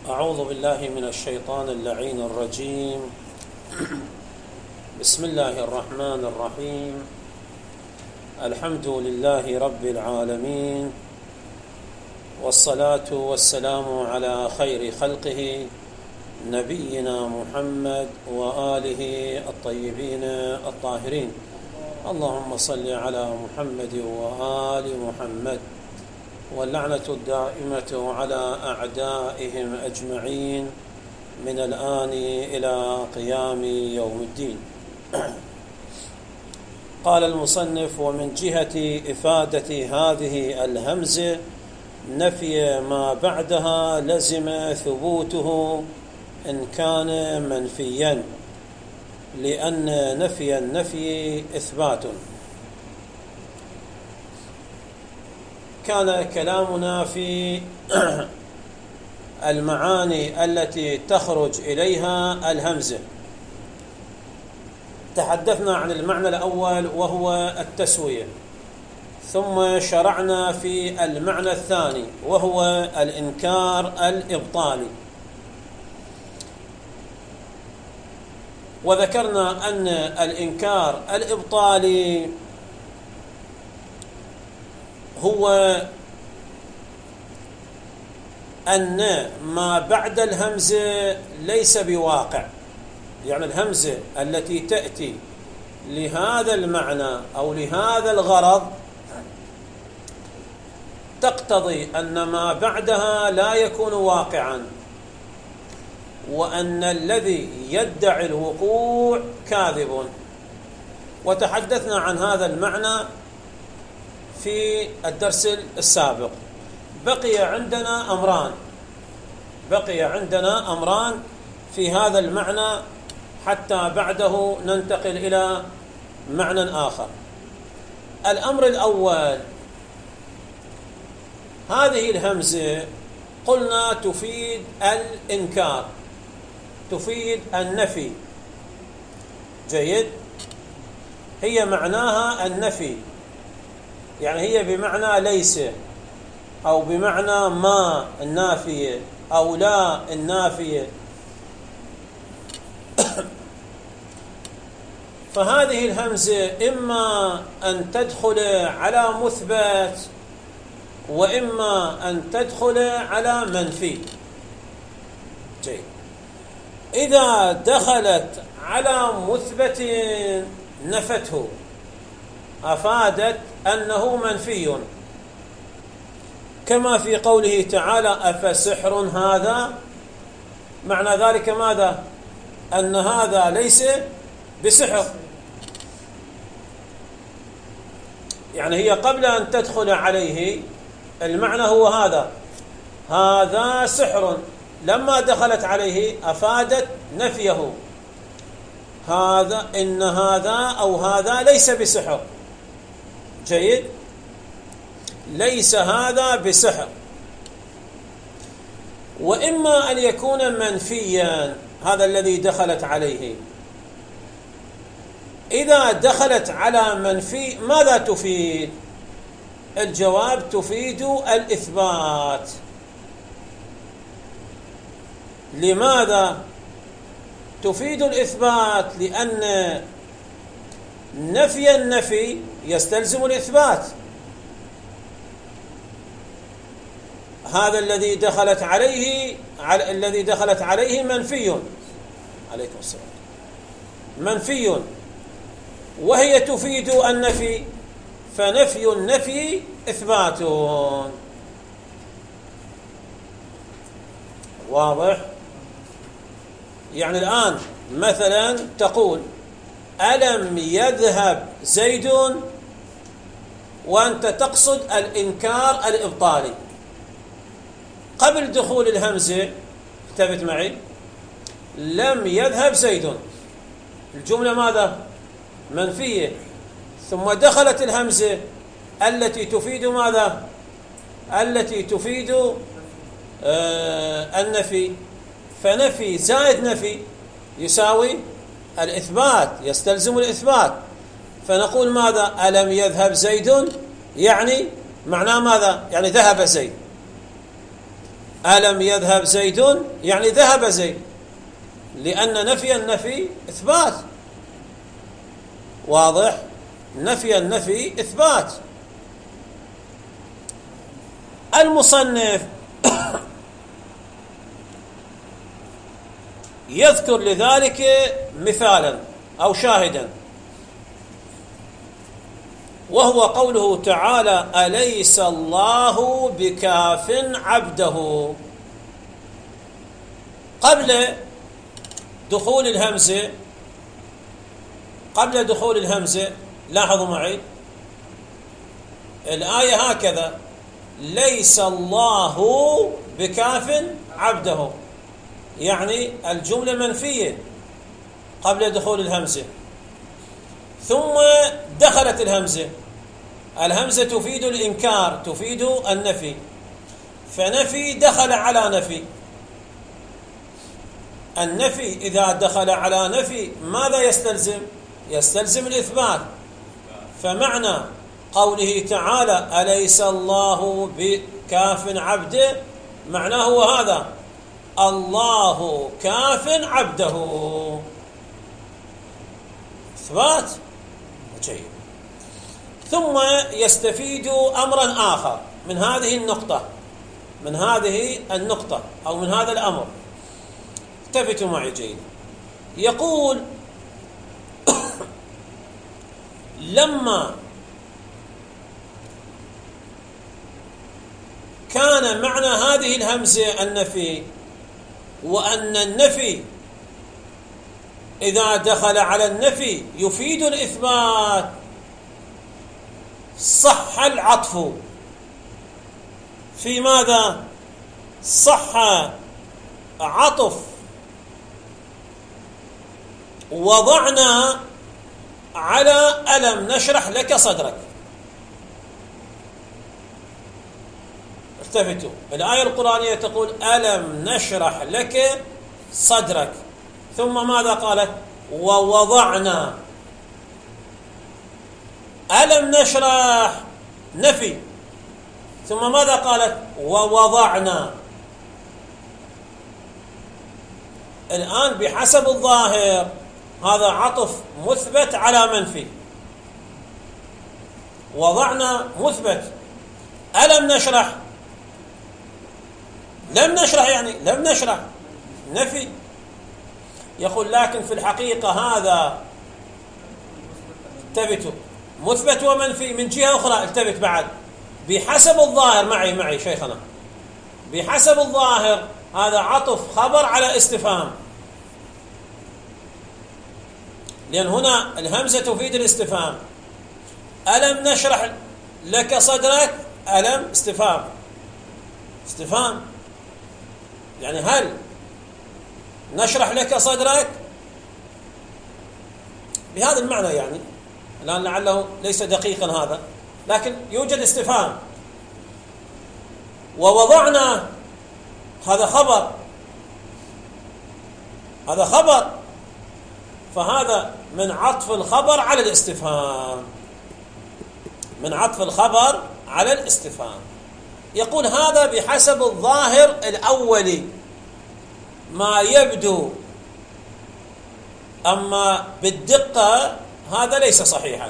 أعوذ بالله من الشيطان اللعين الرجيم. بسم الله الرحمن الرحيم. الحمد لله رب العالمين، والصلاة والسلام على خير خلقه نبينا محمد وآله الطيبين الطاهرين. اللهم صل على محمد وآل محمد، واللعنة الدائمة على أعدائهم أجمعين من الآن إلى قيام يوم الدين. قال المصنف: ومن جهة إفادة هذه الهمزة نفي ما بعدها لزم ثبوته إن كان منفيا، لأن نفي النفي إثبات. كان كلامنا في المعاني التي تخرج إليها الهمزة. تحدثنا عن المعنى الأول وهو التسوية، ثم شرعنا في المعنى الثاني وهو الإنكار الإبطالي، وذكرنا أن الإنكار الإبطالي هو أن ما بعد الهمزة ليس بواقع، يعني الهمزة التي تأتي لهذا المعنى أو لهذا الغرض تقتضي أن ما بعدها لا يكون واقعا، وأن الذي يدعي الوقوع كاذب. وتحدثنا عن هذا المعنى في الدرس السابق. بقي عندنا أمران في هذا المعنى حتى بعده ننتقل إلى معنى آخر. الأمر الأول: هذه الهمزة قلنا تفيد الإنكار، تفيد النفي. جيد، هي معناها النفي، يعني هي بمعنى ليس، أو بمعنى ما النافية، أو لا النافية. فهذه الهمزة إما أن تدخل على مثبت، وإما أن تدخل على منفي. جيد، إذا دخلت على مثبت نفته، أفادت أنه منفي، كما في قوله تعالى: أفسحر هذا؟ معنى ذلك ماذا؟ أن هذا ليس بسحر، يعني هي قبل أن تدخل عليه المعنى هو هذا سحر. لما دخلت عليه أفادت نفيه، إن هذا أو هذا ليس بسحر. جيد، ليس هذا بسحر. وإما أن يكون منفيا، هذا الذي دخلت عليه. إذا دخلت على منفي ماذا تفيد؟ الجواب: تفيد الإثبات. لماذا تفيد الإثبات؟ لأن نفي النفي يستلزم الإثبات. هذا الذي دخلت عليه منفي، عليكم السلام، منفي، وهي تفيد النفي، فنفي النفي إثبات. واضح؟ يعني الآن مثلا تقول: ألم يذهب زيد، وأنت تقصد الإنكار الإبطالي. قبل دخول الهمزة انتبه معي: لم يذهب زيد، الجملة ماذا؟ منفية. ثم دخلت الهمزة التي تفيد ماذا؟ التي تفيد النفي، فنفي زائد نفي يساوي الإثبات، يستلزم الإثبات. فنقول ماذا؟ ألم يذهب زيد، يعني معناه ماذا؟ يعني ذهب زيد. ألم يذهب زيد يعني ذهب زيد، لأن نفي النفي إثبات. واضح؟ نفي النفي إثبات. المصنف يذكر لذلك مثالا أو شاهدا، وهو قوله تعالى: أليس الله بكاف عبده. قبل دخول الهمزة لاحظوا معي الآية هكذا: ليس الله بكاف عبده، يعني الجملة منفية قبل دخول الهمزة، ثم دخلت الهمزة تفيد الإنكار، تفيد النفي، فنفي دخل على نفي. النفي إذا دخل على نفي ماذا يستلزم؟ يستلزم الإثبات. فمعنى قوله تعالى: أليس الله بكاف عبده، معناه هو هذا: الله كاف عبده. إثبات جيد. ثم يستفيد أمرا آخر من هذه النقطة أو من هذا الأمر. التفتوا معي جيد. يقول: لما كان معنى هذه الهمزة النفي، وأن النفي إذا دخل على النفي يفيد الإثبات، صح العطف في ماذا؟ صح عطف وضعنا على ألم نشرح لك صدرك. التفتوا، الآية القرآنية تقول: ألم نشرح لك صدرك، ثم ماذا قالت؟ ووضعنا. ألم نشرح نفي، ثم ماذا قالت؟ ووضعنا. الآن بحسب الظاهر هذا عطف مثبت على منفي. وضعنا مثبت، ألم نشرح لم نشرح، يعني لم نشرح نفي. يقول: لكن في الحقيقة هذا التفتوا مثبت ومنفي من جهة أخرى. التفت بعد، بحسب الظاهر معي شيخنا، بحسب الظاهر هذا عطف خبر على استفهام، لأن هنا الهمزة تفيد الاستفهام. ألم نشرح لك صدرك، ألم استفهام يعني هل نشرح لك صدرك بهذا المعنى، يعني الآن لعله ليس دقيقا هذا، لكن يوجد استفهام. ووضعنا هذا خبر، فهذا من عطف الخبر على الاستفهام، يقول: هذا بحسب الظاهر الأولي ما يبدو، أما بالدقة هذا ليس صحيحا.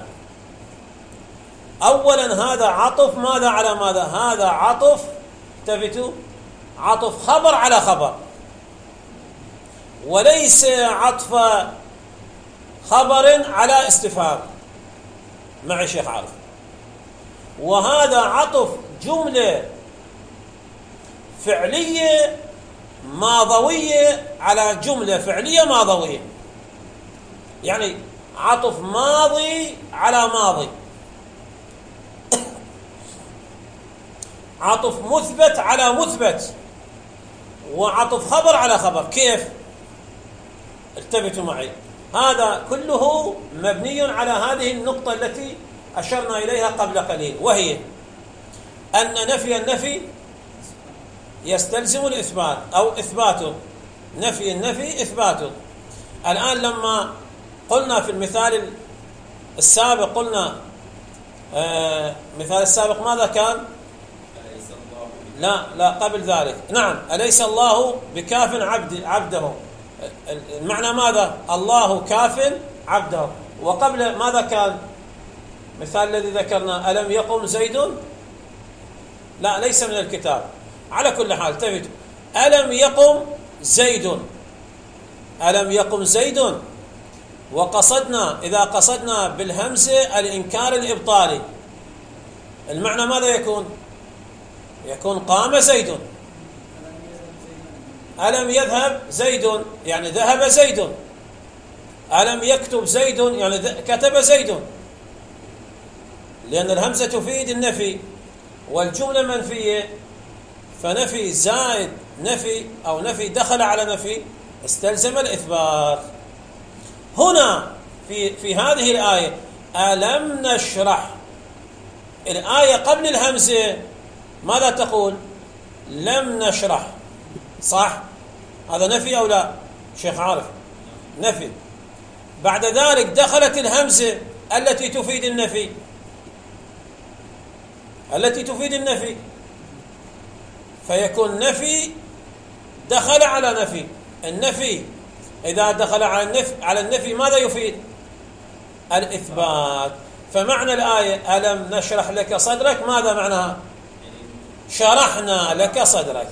أولا هذا عطف ماذا على ماذا؟ هذا عطف، تفتوا، عطف خبر على خبر، وليس عطف خبر على استفهام. معي شيخ عارف؟ وهذا عطف جملة فعلية ماضوية على جملة فعلية ماضوية، يعني عطف ماضي على ماضي، عطف مثبت على مثبت، وعطف خبر على خبر. كيف؟ التفتوا معي. هذا كله مبني على هذه النقطة التي أشرنا إليها قبل قليل، وهي أن نفي النفي يستلزم الإثبات أو إثباته. نفي النفي إثباته. الآن لما قلنا في المثال السابق، قلنا مثال السابق ماذا كان؟ لا قبل ذلك. نعم، أليس الله بكاف عبده؟ المعنى ماذا؟ الله كاف عبده. وقبل ماذا كان مثال الذي ذكرنا؟ ألم يقم زيد؟ لا، ليس من الكتاب. على كل حال تفتوا، ألم يقم زيد، ألم يقم زيد. وقصدنا، إذا قصدنا بالهمزة الإنكار الإبطالي، المعنى ماذا يكون؟ يكون قام زيد. ألم يذهب زيد يعني ذهب زيد. ألم يكتب زيد يعني كتب زيد، لأن الهمزة تفيد النفي، والجملة منفية، فنفي زائد نفي أو نفي دخل على نفي استلزم الإثبات. هنا في هذه الآية ألم نشرح، الآية قبل الهمزة ماذا تقول؟ لم نشرح، صح؟ هذا نفي أو لا شيخ عارف؟ نفي. بعد ذلك دخلت الهمزة التي تفيد النفي، التي تفيد النفي، فيكون نفي دخل على نفي. النفي إذا دخل على النفي ماذا يفيد؟ الإثبات. فمعنى الآية ألم نشرح لك صدرك ماذا معناها؟ شرحنا لك صدرك.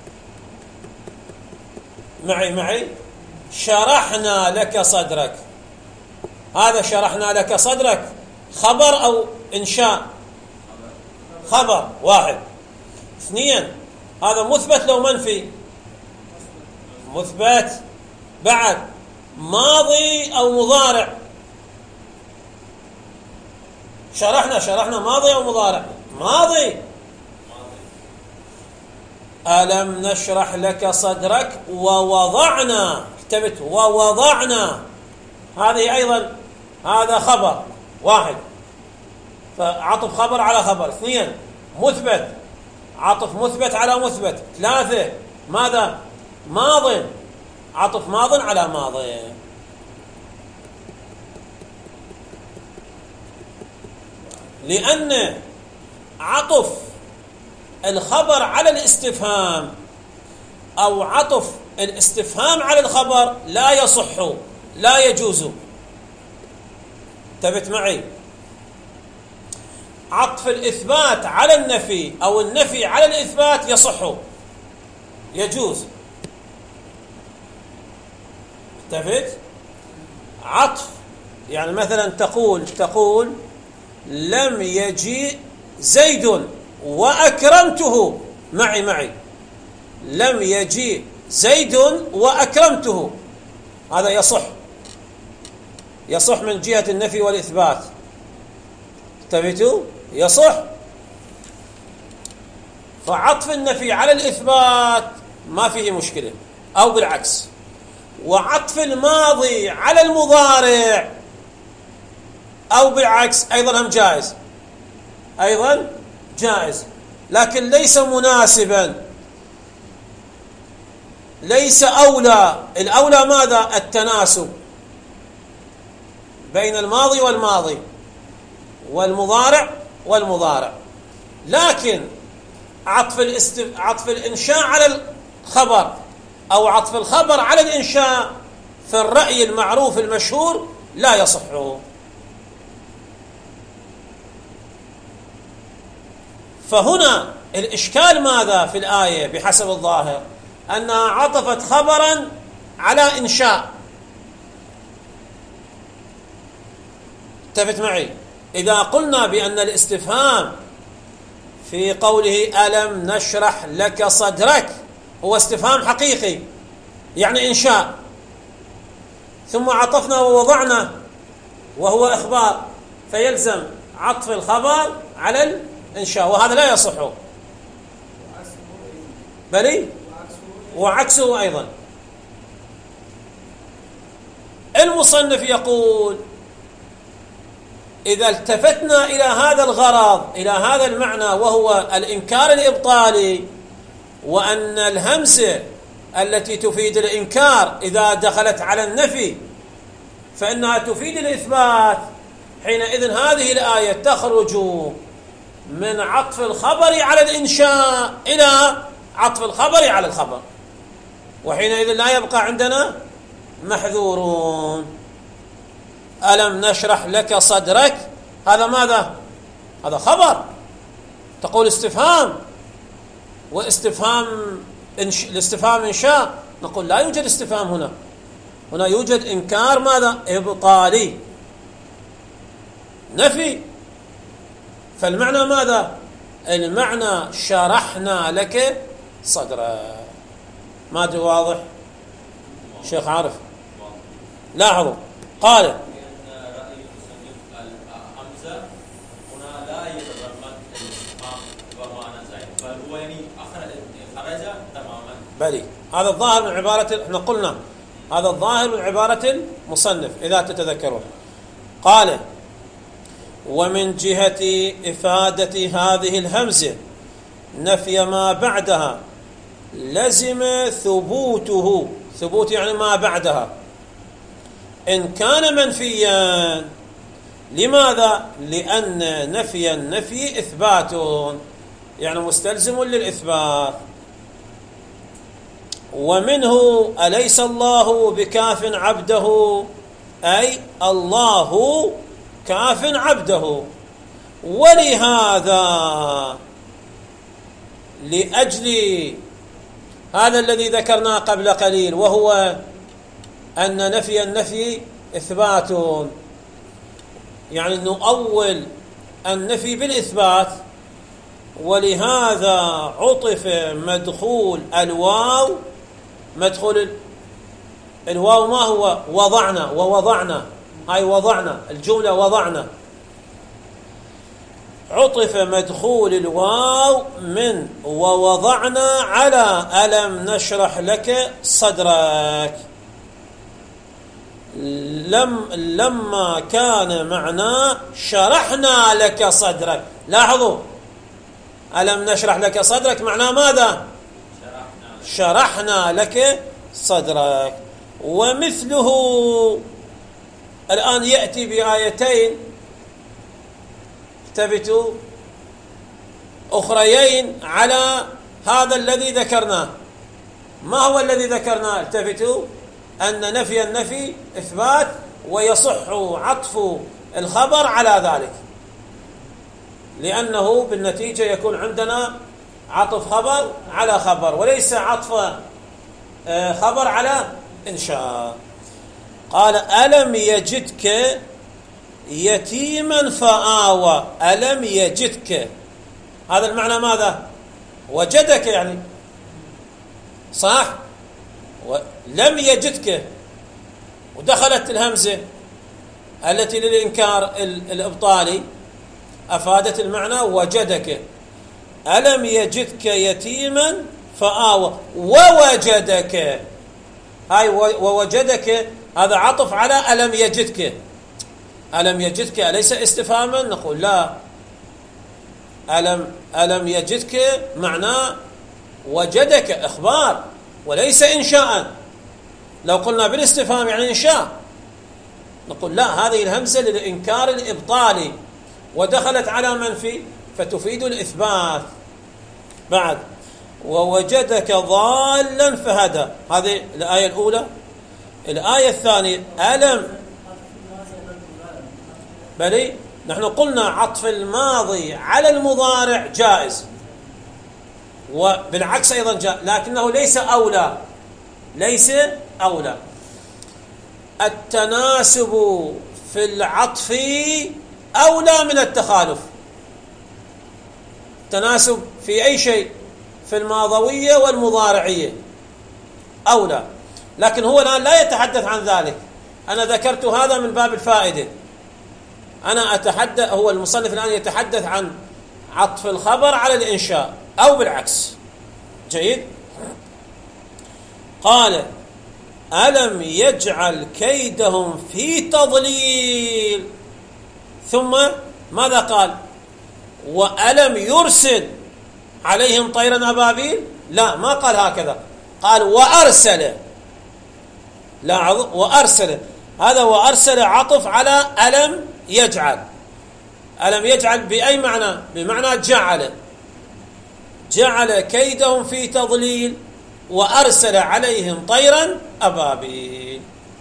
معي شرحنا لك صدرك. هذا شرحنا لك صدرك خبر أو إنشاء؟ خبر. واحد. اثنين، هذا مثبت لو منفي؟ مثبت. بعد ماضي أو مضارع؟ شرحنا ماضي أو مضارع؟ ماضي. ألم نشرح لك صدرك ووضعنا، اكتبت ووضعنا، هذه أيضا هذا خبر. واحد، فعطف خبر على خبر. اثنين، مثبت، عطف مثبت على مثبت. ثلاثة، ماذا؟ ماض، عطف ماض على ماض. لأن عطف الخبر على الاستفهام أو عطف الاستفهام على الخبر لا يصح، لا يجوز. انتبهت معي؟ عطف الإثبات على النفي أو النفي على الإثبات يصح، يجوز. انتبهت؟ عطف يعني مثلا تقول لم يجيء زيد وأكرمته. معي لم يجيء زيد وأكرمته، هذا يصح من جهة النفي والإثبات. انتبهتوا؟ يصح. فعطف النفي على الإثبات ما فيه مشكلة، أو بالعكس. وعطف الماضي على المضارع أو بالعكس أيضا هم جائز، لكن ليس مناسبا، ليس أولى. الأولى ماذا؟ التناسب بين الماضي والمضارع. لكن عطف الإنشاء على الخبر أو عطف الخبر على الإنشاء في الرأي المعروف المشهور لا يصح. فهنا الإشكال ماذا في الآية بحسب الظاهر؟ أنها عطفت خبرا على إنشاء. انتبهت معي؟ إذا قلنا بأن الاستفهام في قوله ألم نشرح لك صدرك هو استفهام حقيقي يعني إنشاء، ثم عطفنا ووضعنا وهو إخبار، فيلزم عطف الخبر على الإنشاء، وهذا لا يصح. بلي وعكسه أيضا. المصنف يقول إذا التفتنا إلى هذا الغرض، إلى هذا المعنى، وهو الإنكار الإبطالي، وأن الهمزة التي تفيد الإنكار إذا دخلت على النفي فإنها تفيد الإثبات، حينئذ هذه الآية تخرج من عطف الخبر على الإنشاء إلى عطف الخبر على الخبر، وحينئذ لا يبقى عندنا محذورون. ألم نشرح لك صدرك، هذا ماذا؟ هذا خبر، تقول استفهام، واستفهام الاستفهام إنشاء، نقول لا يوجد استفهام هنا، هنا يوجد إنكار ماذا؟ إبطالي، نفي. فالمعنى ماذا؟ المعنى شرحنا لك صدرك. ما أدري واضح شيخ عارف؟ لاحظوا قال لأن رأي المصنف الهمزة هنا لا يتضمن الاستفهام ومعنى زائد، بل هو يعني خرج تماما. بلي، هذا الظاهر من عبارة، احنا قلنا هذا الظاهر من عبارة المصنف إذا تتذكرون. قال ومن جهة إفادة هذه الهمزة نفي ما بعدها لزم ثبوته، ثبوت يعني ما بعدها، إن كان منفيا. لماذا؟ لأن نفي النفي إثبات، يعني مستلزم للإثبات. ومنه أليس الله بكاف عبده، أي الله كاف عبده. ولهذا لأجل هذا الذي ذكرناه قبل قليل، وهو أن نفي النفي إثبات، يعني نؤول النفي بالإثبات. ولهذا عطف مدخول الواو، مدخول الواو ما هو؟ وضعنا، ووضعنا، هاي وضعنا الجملة، وضعنا، عطف مدخول الواو من ووضعنا على ألم نشرح لك صدرك، لما كان معناه شرحنا لك صدرك. لاحظوا ألم نشرح لك صدرك معناه ماذا؟ شرحنا لك صدرك. ومثله الآن يأتي بآيتين التفتوا أخريين على هذا الذي ذكرناه. ما هو الذي ذكرناه؟ التفتوا أن نفي النفي إثبات، ويصح عطف الخبر على ذلك، لأنه بالنتيجة يكون عندنا عطف خبر على خبر، وليس عطف خبر على إنشاء. قال ألم يجدك يتيما فآوى، ألم يجدك، هذا المعنى ماذا؟ وجدك يعني، صح؟ لم يجدك، ودخلت الهمزة التي للإنكار الإبطالي أفادت المعنى وجدك. ألم يجدك يتيما فآوى ووجدك، هاي ووجدك هذا عطف على ألم يجدك. ألم يجدك أليس استفهاما؟ نقول لا، ألم يجدك معناه وجدك إخبار وليس إنشاء. لو قلنا بالاستفهام يعني إنشاء نقول لا، هذه الهمزة للإنكار الإبطالي ودخلت على منفي فتفيد الإثبات. بعد ووجدك ضالا فهدى، هذه الآية الأولى. الآية الثانية ألم، بلي نحن قلنا عطف الماضي على المضارع جائز، وبالعكس أيضا جائز، لكنه ليس أولى، ليس أولى. التناسب في العطف أولى من التخالف. التناسب في أي شيء، في الماضوية والمضارعية أولى، لكن هو الآن لا يتحدث عن ذلك. أنا ذكرت هذا من باب الفائدة. أنا أتحدث، هو المصنف الآن يتحدث عن عطف الخبر على الإنشاء أو بالعكس. جيد. قال ألم يجعل كيدهم في تضليل، ثم ماذا قال؟ وألم يرسل عليهم طيرا أبابيل؟ لا، ما قال هكذا، قال وأرسل. لا، وأرسل، هذا وأرسل عطف على ألم يجعل، ألم يجعل بأي معنى؟ بمعنى جعل كيدهم في تضليل وأرسل عليهم طيرا أبابيل.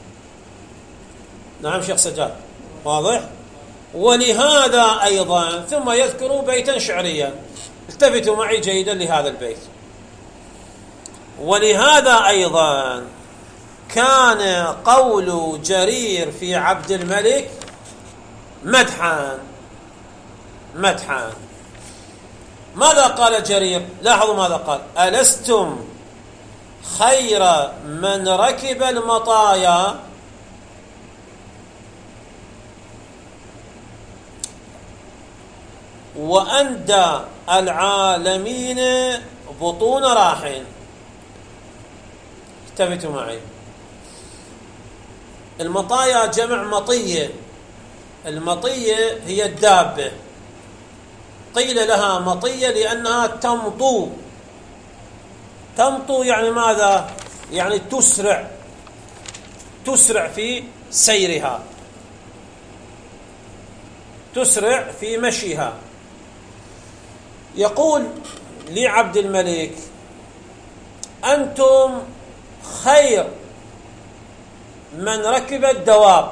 نعم شيخ سجاد، واضح؟ ولهذا أيضا ثم يذكر بيتا شعريا، التفتوا معي جيدا لهذا البيت. ولهذا أيضا كان قول جرير في عبد الملك مدحا. ماذا قال جرير؟ لاحظوا ماذا قال: ألستم خير من ركب المطايا وأندى العالمين بطون راح. التفتوا معي، المطايا جمع مطية. المطية هي الدابة، قيل لها مطية لأنها تمطو يعني ماذا؟ يعني تسرع في سيرها، تسرع في مشيها. يقول لعبد الملك: أنتم خير من ركب الدواب،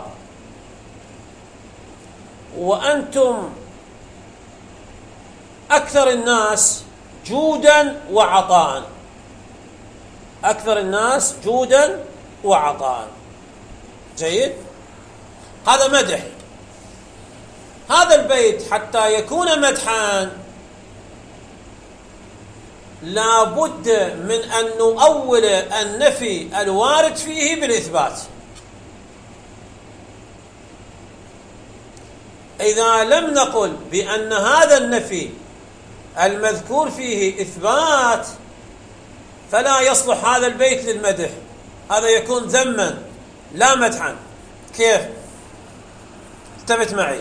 وأنتم أكثر الناس جودا وعطاء. أكثر الناس جودا وعطاء. جيد، هذا مدح. هذا البيت حتى يكون مدحا لا بد من أن نؤول النفي الوارد فيه بالإثبات. إذا لم نقل بأن هذا النفي المذكور فيه إثبات فلا يصلح هذا البيت للمدح، هذا يكون ذما لا مدحا. كيف؟ التفت معي.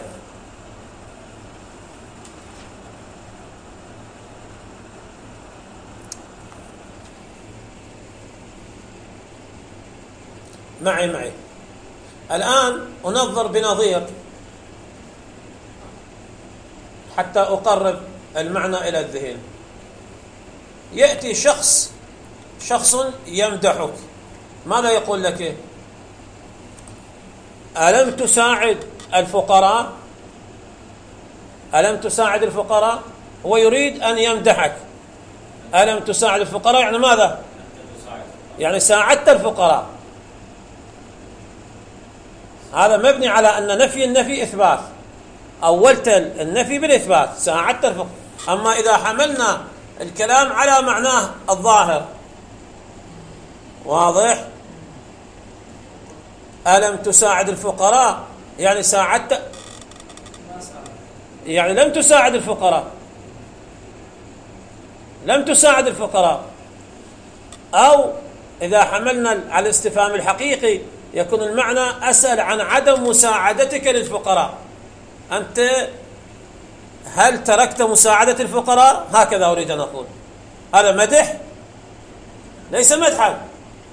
معي الآن أنظر بنظير حتى أقرب المعنى إلى الذهن. يأتي شخص يمدحك، ماذا يقول لك؟ ألم تساعد الفقراء؟ ألم تساعد الفقراء؟ هو يريد أن يمدحك. ألم تساعد الفقراء يعني ماذا؟ يعني ساعدت الفقراء. هذا مبني على أن النفي إثبات، أولت النفي بالإثبات، ساعدت الفقراء. أما إذا حملنا الكلام على معناه الظاهر، واضح؟ ألم تساعد الفقراء يعني ساعدت، يعني لم تساعد الفقراء، لم تساعد الفقراء. أو إذا حملنا على الاستفهام الحقيقي يكون المعنى أسأل عن عدم مساعدتك للفقراء. أنت هل تركت مساعدة الفقراء؟ هكذا أريد أن أقول. هذا مدح ليس مدحا.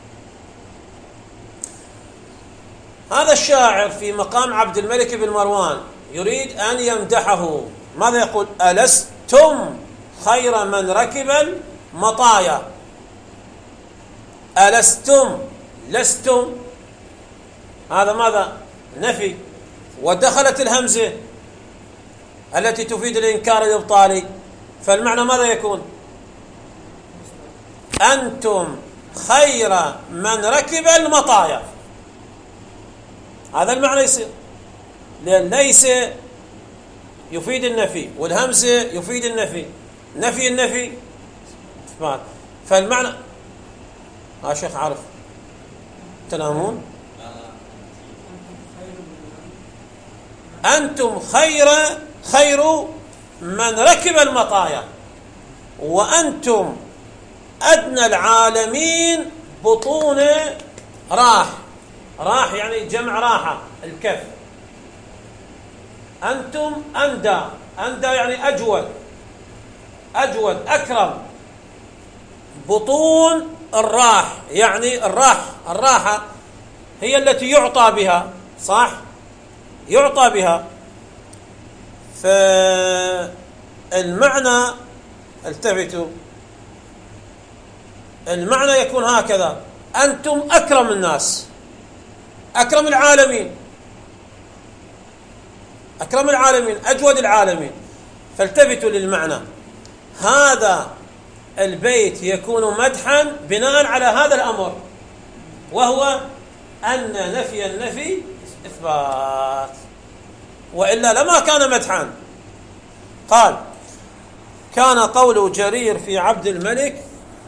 هذا الشاعر في مقام عبد الملك بن مروان يريد أن يمدحه. ماذا يقول؟ ألستم خير من ركب المطايا. ألستم، لستم، هذا ماذا؟ نفي، ودخلت الهمزة التي تفيد الإنكار الإبطالي، فالمعنى ماذا يكون؟ أنتم خير من ركب المطايا. هذا المعنى يصير، لأن ليس يفيد النفي والهمزة يفيد النفي، النفي إثبات. فالمعنى شيخ عارف تنامون. أنتم خير من ركب المطايا، وأنتم أدنى العالمين بطون راح يعني جمع راحة الكف. أنتم أندى يعني أجود أكرم. بطون الراح يعني الراحة هي التي يعطى بها، صح؟ يعطى بها. فالمعنى التفتوا، المعنى يكون هكذا: أنتم أكرم الناس، أكرم العالمين، أكرم العالمين، أجود العالمين. فالتفتوا للمعنى. هذا البيت يكون مدحا بناء على هذا الأمر، وهو أن نفي النفي إثبات، وإلا لما كان مدحا. قال: كان قول جرير في عبد الملك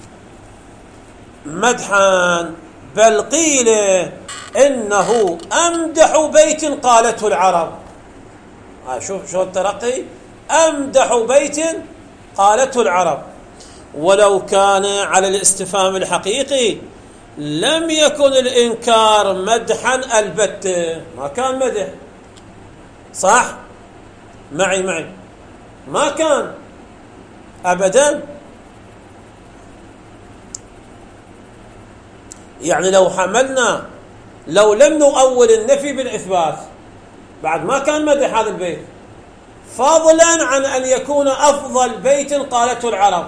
مدحا، بل قيل إنه أمدح بيت قالته العرب. شوف شو الترقي، أمدح بيت قالته العرب. ولو كان على الاستفهام الحقيقي لم يكن الإنكار مدحا البتة، ما كان مدح. صح؟ معي ما كان أبدا. يعني لو لم نؤول النفي بالإثبات بعد ما كان مدح هذا البيت، فضلا عن أن يكون أفضل بيت قالته العرب.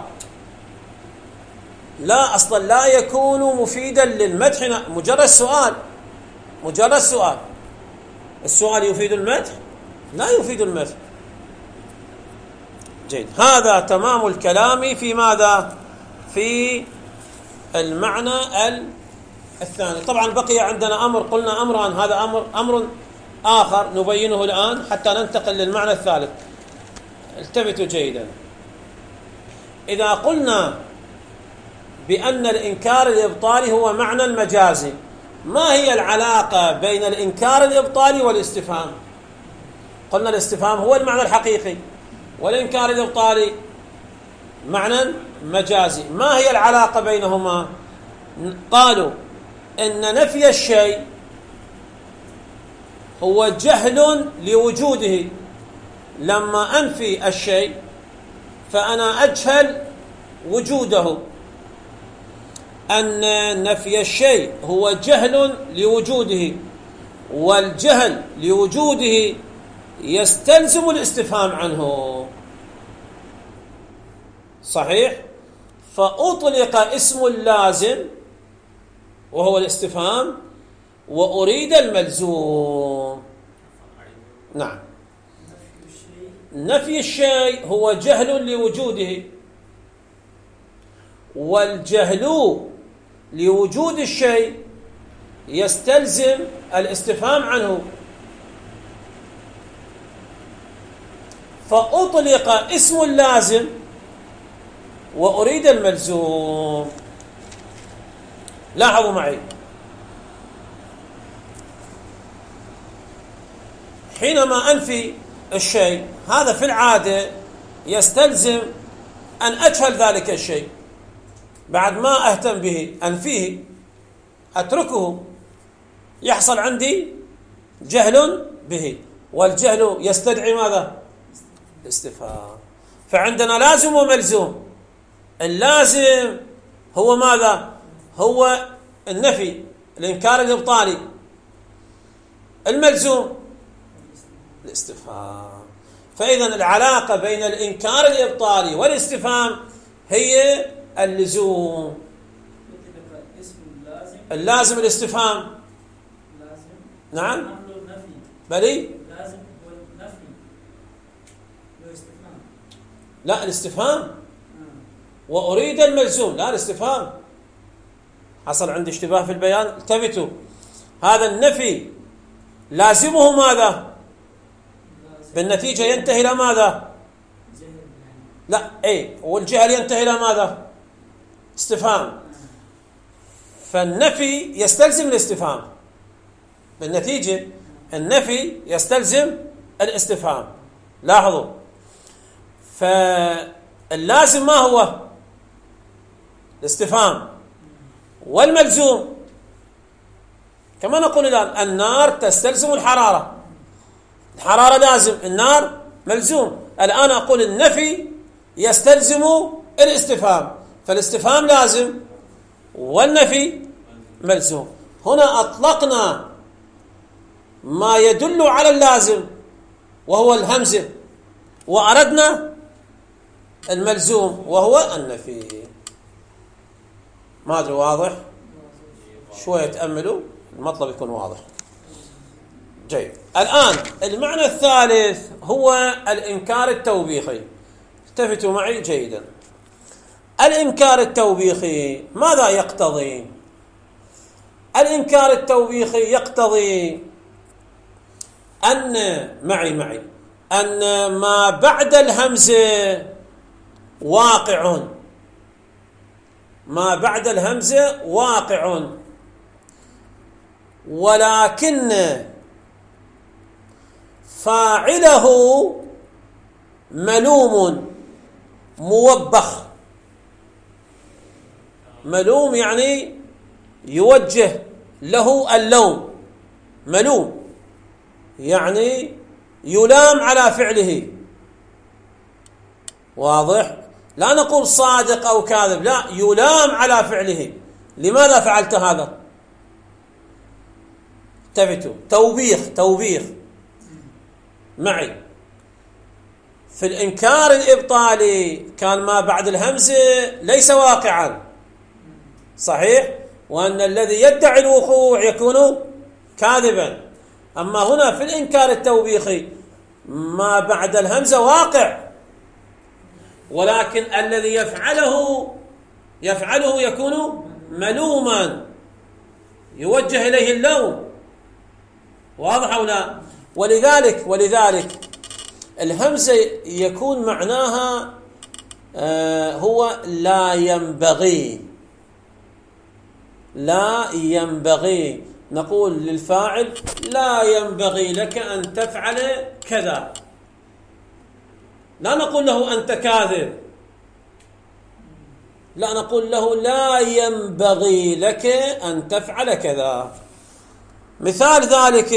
لا، أصلا لا يكون مفيدا للمدح، مجرد سؤال. السؤال يفيد المدح؟ لا يفيد المدح. جيد، هذا تمام الكلام في ماذا؟ في المعنى الثاني. طبعا بقي عندنا أمر، قلنا أمران، هذا أمر آخر نبينه الآن حتى ننتقل للمعنى الثالث. التفتوا جيدا. إذا قلنا بأن الإنكار الإبطالي هو معنى المجازي، ما هي العلاقة بين الإنكار الإبطالي والاستفهام؟ قلنا الاستفهام هو المعنى الحقيقي، والإنكار الإبطالي معنى مجازي. ما هي العلاقة بينهما؟ قالوا إن نفي الشيء هو جهل لوجوده. لما أنفي الشيء فأنا أجهل وجوده. أن نفي الشيء هو جهل لوجوده، والجهل لوجوده يستلزم الاستفهام عنه. صحيح؟ فأطلق اسم اللازم وهو الاستفهام، وأريد الملزوم. نعم، نفي الشيء هو جهل لوجوده، والجهل لوجود الشيء يستلزم الاستفهام عنه. فأطلق اسم اللازم وأريد الملزوم. لاحظوا معي، حينما أنفي الشيء هذا في العادة يستلزم أن أجهل ذلك الشيء، بعد ما أهتم به أنفيه أتركه، يحصل عندي جهل به، والجهل يستدعي ماذا؟ الاستفهام. فعندنا لازم وملزوم. اللازم هو ماذا؟ هو النفي، الإنكار الإبطالي. الملزوم الاستفهام. فإذا العلاقة بين الإنكار الإبطالي والاستفهام هي اللزوم. اللازم الاستفهام. نعم، بلي لا، الاستفهام. وأريد الملزوم، لا الاستفهام. حصل عندي اشتباه في البيان، التفتوا. هذا النفي لازمه ماذا؟ بالنتيجة ينتهي إلى ماذا؟ لا، والجهل ينتهي إلى ماذا؟ استفهام. فالنفي يستلزم الاستفهام، بالنتيجة النفي يستلزم الاستفهام. لاحظوا، فاللازم ما هو؟ الاستفهام. والملزوم كما نقول الآن النار تستلزم الحرارة، الحرارة لازم، النار ملزوم. الآن أقول النفي يستلزم الاستفهام، فالاستفهام لازم والنفي ملزوم. هنا أطلقنا ما يدل على اللازم وهو الهمزة، وأردنا الملزوم وهو النفي. ما أدري واضح؟ شوية تأملوا المطلب يكون واضح. جيد. الآن المعنى الثالث هو الإنكار التوبيخي. التفتوا معي جيدا. الإنكار التوبيخي ماذا يقتضي؟ الإنكار التوبيخي يقتضي أن أن ما بعد الهمزة واقع، ما بعد الهمزة واقع، ولكن فاعله ملوم موبخ. ملوم يعني يوجه له اللوم، ملوم يعني يلام على فعله. واضح؟ لا نقول صادق أو كاذب، لا، يلام على فعله. لماذا فعلت هذا؟ التفتوا، توبيخ معي. في الإنكار الإبطالي كان ما بعد الهمزة ليس واقعا، صحيح؟ وأن الذي يدعي الوقوع يكون كاذبا. أما هنا في الإنكار التوبيخي ما بعد الهمزة واقع، ولكن الذي يفعله يكون ملوما، يوجه إليه اللوم. واضح أو لا؟ ولذلك الهمزة يكون معناها هو لا ينبغي. نقول للفاعل لا ينبغي لك أن تفعل كذا، لا نقول له أنت كاذب، لا نقول له لا ينبغي لك أن تفعل كذا. مثال ذلك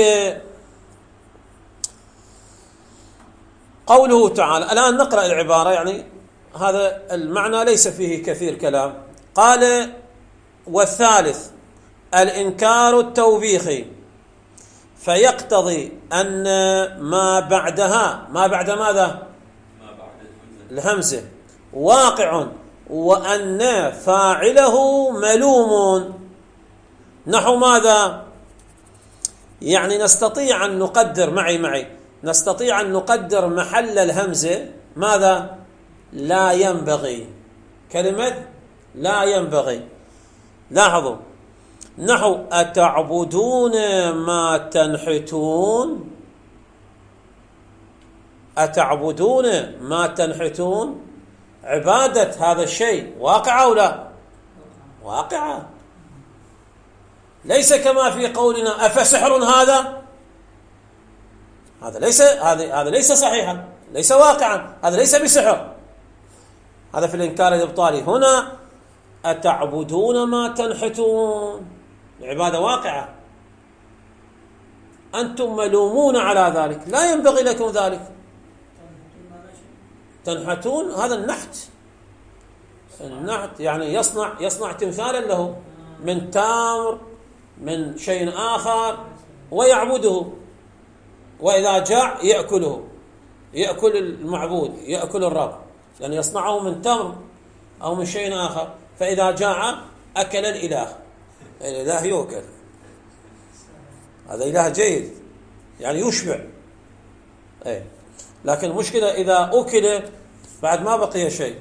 قوله تعالى. الآن نقرأ العبارة، يعني هذا المعنى ليس فيه كثير كلام. قال: والثالث الإنكار التوبيخي، فيقتضي أن ما بعدها، ما بعد ماذا؟ ما بعد الهمزة واقع، وأن فاعله ملوم. نحو ماذا؟ يعني نستطيع أن نقدر معي نستطيع أن نقدر محل الهمزة ماذا؟ لا ينبغي. كلمة لا ينبغي. لاحظوا، نحو أتعبدون ما تنحتون. أتعبدون ما تنحتون، عبادة هذا الشيء واقعة أو لا؟ واقعة. ليس كما في قولنا أفسحر هذا، هذا ليس صحيحا، ليس واقعا، هذا ليس بسحر. هذا في الإنكار الإبطالي. هنا أتعبدون ما تنحتون، العبادة واقعة، أنتم ملومون على ذلك، لا ينبغي لكم ذلك. تنحتون هذا النحت يعني يصنع تمثالا له من تمر، من شيء آخر، ويعبده، وإذا جاع يأكله، يأكل المعبود، يأكل الرب، لأن يعني يصنعه من تمر أو من شيء آخر. فإذا جاع أكل الإله يؤكل. هذا إله جيد يعني يشبع، لكن المشكلة إذا أكل بعد ما بقي شيء،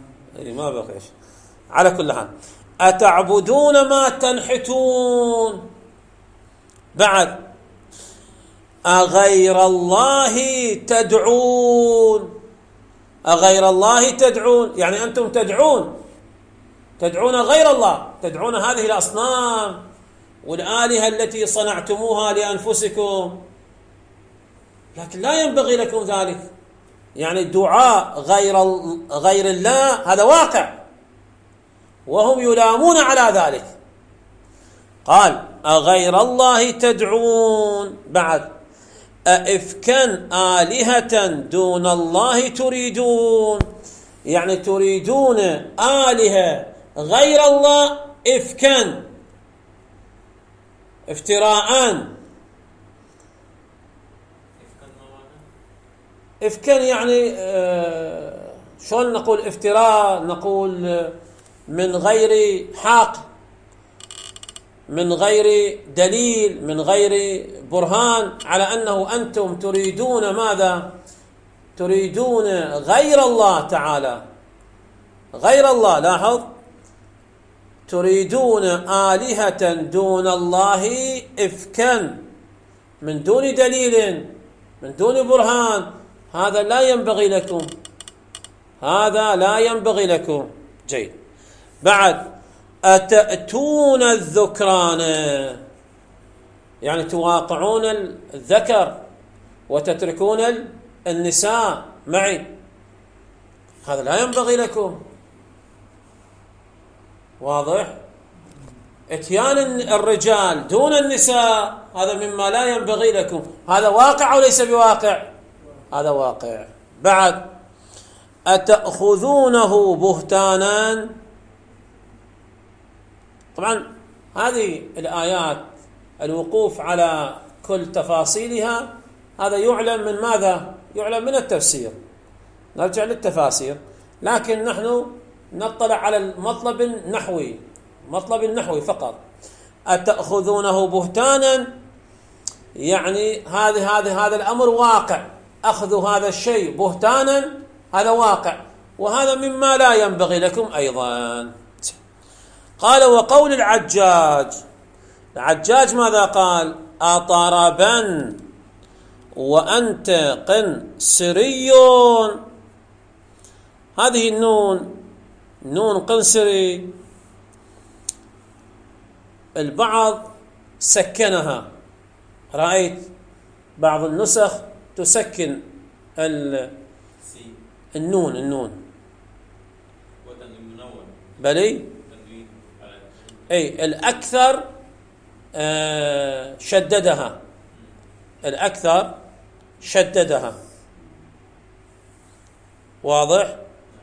على كل حال. أتعبدون ما تنحتون. بعد أغير الله تدعون. أغير الله تدعون يعني أنتم تدعون غير الله، تدعون هذه الأصنام والآلهة التي صنعتموها لأنفسكم، لكن لا ينبغي لكم ذلك. يعني دعاء غير الله هذا واقع، وهم يلامون على ذلك. قال: أغير الله تدعون. بعد أئفكا آلهة دون الله تريدون، يعني تريدون آلهة غير الله إفكا، افتراء. إفكا يعني شلون نقول افتراء، نقول من غير حق، من غير دليل، من غير برهان، على أنه أنتم تريدون ماذا؟ تريدون غير الله تعالى، غير الله. لاحظ، تريدون آلهة دون الله إفكا من دون دليل، من دون برهان. هذا لا ينبغي لكم، هذا لا ينبغي لكم. جيد. بعد، أتأتون الذكران، يعني تواقعون الذكر وتتركون النساء معي، هذا لا ينبغي لكم. واضح؟ اتيان الرجال دون النساء هذا مما لا ينبغي لكم. هذا واقع أو ليس بواقع؟ هذا واقع. بعد، أتأخذونه بهتانا. طبعا هذه الآيات الوقوف على كل تفاصيلها هذا يعلم من ماذا؟ يعلم من التفسير. نرجع للتفاسير، لكن نحن نطلع على المطلب النحوي، مطلب النحوي فقط. أتأخذونه بهتانا يعني هذا الأمر واقع، أخذ هذا الشيء بهتانا هذا واقع، وهذا مما لا ينبغي لكم أيضا. قال: وقول العجاج، العجاج ماذا قال؟ أطربا وأنت قنسري. هذه النون نون قنسري، البعض سكنها، رأيت بعض النسخ تسكن النون بلي، أي الأكثر شددها، الأكثر شددها. واضح؟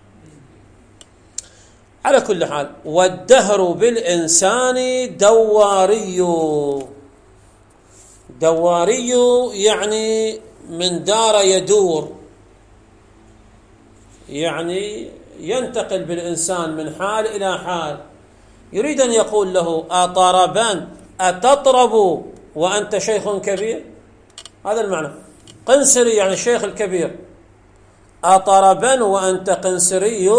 على كل حال، والدهر بالإنسان دواري. دواري يعني من دار يدور، يعني ينتقل بالإنسان من حال إلى حال. يريد أن يقول له: أطربا أتطرب وأنت شيخ كبير، هذا المعنى. قنسري يعني الشيخ الكبير، أطربا وأنت قنسري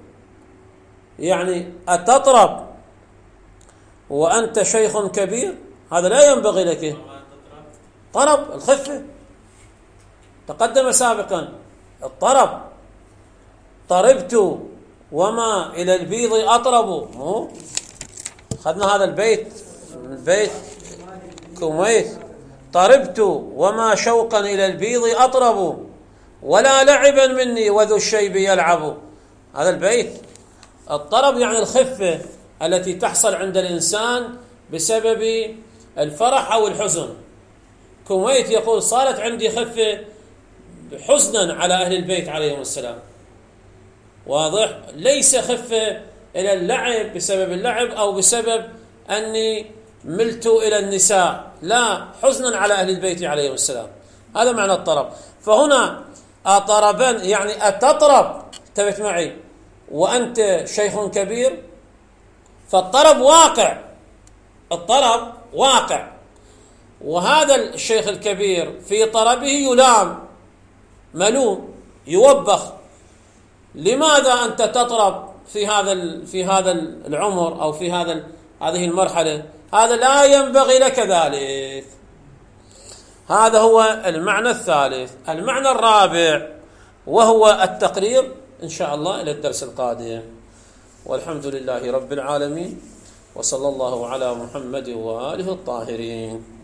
يعني أتطرب وأنت شيخ كبير، هذا لا ينبغي لك. طرب الخفة تقدم سابقا، الطرب طربت وما إلى البيض أطرب. أخذنا هذا البيت من بيت كوميت: طربت وما شوقا إلى البيض أطرب ولا لعبا مني وذو الشيب يلعب. هذا البيت. الطرب يعني الخفة التي تحصل عند الإنسان بسبب الفرح أو الحزن. كوميت يقول: صارت عندي خفة حزنا على أهل البيت عليهم السلام. واضح؟ ليس خفة إلى اللعب بسبب اللعب أو بسبب أني ملت إلى النساء، لا، حزنا على أهل البيت عليهم السلام. هذا معنى الطرب. فهنا أطربا يعني أتطرب، انتبهت معي، وأنت شيخ كبير. فالطرب واقع، الطرب واقع، وهذا الشيخ الكبير في طربه يلام، ملوم، يوبخ. لماذا أنت تطرب في هذا العمر أو في هذه المرحلة؟ هذا لا ينبغي لك ذلك. هذا هو المعنى الثالث. المعنى الرابع وهو التقرير، إن شاء الله إلى الدرس القادم. والحمد لله رب العالمين، وصلى الله على محمد وآله الطاهرين.